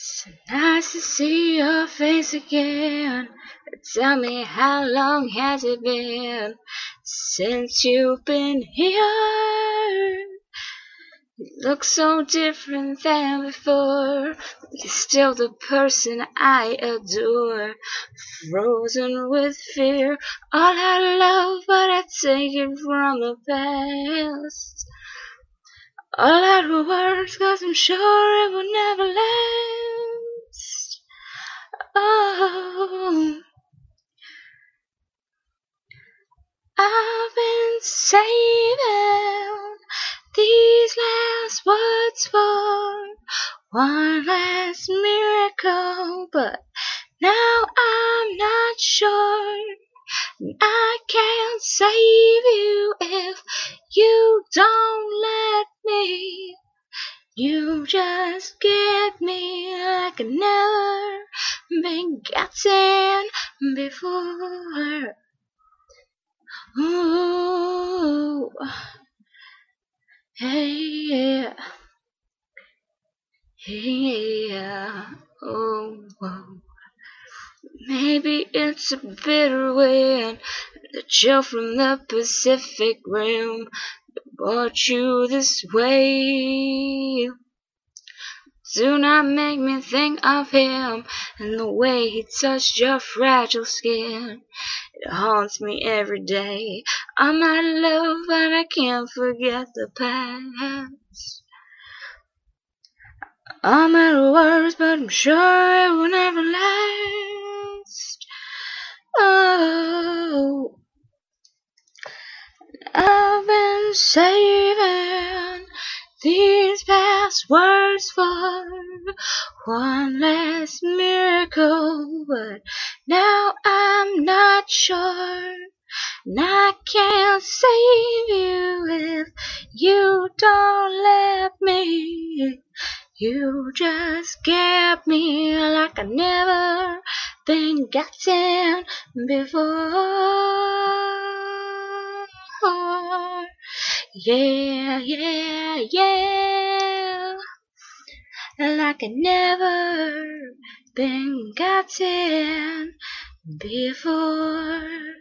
So nice to see your face again. Tell me, how long has it been since you've been here? You look so different than before. You're still the person I adore. Frozen with fear, all I love, but I take it from the past. All out of words, 'cause I'm sure it will never last. Oh, I've been saving these last words for one last miracle, but now I'm not sure. I can't save you if you don't let me. You just get me like I've never been gotten before. Ooh, hey, yeah, oh, whoa. Maybe it's a bitter wind, the chill from the Pacific Rim that brought you this way. Do not make me think of him and the way he touched your fragile skin. It haunts me every day. I'm out of love, but I can't forget the past. I'm out of words, but I'm sure it will never last. Oh, I've been saving these past words for one last miracle, but now I'm not sure, and I can't save you if you don't let me. You just get me like I've never been gotten before. Yeah, yeah, yeah, like I've never been gotten before.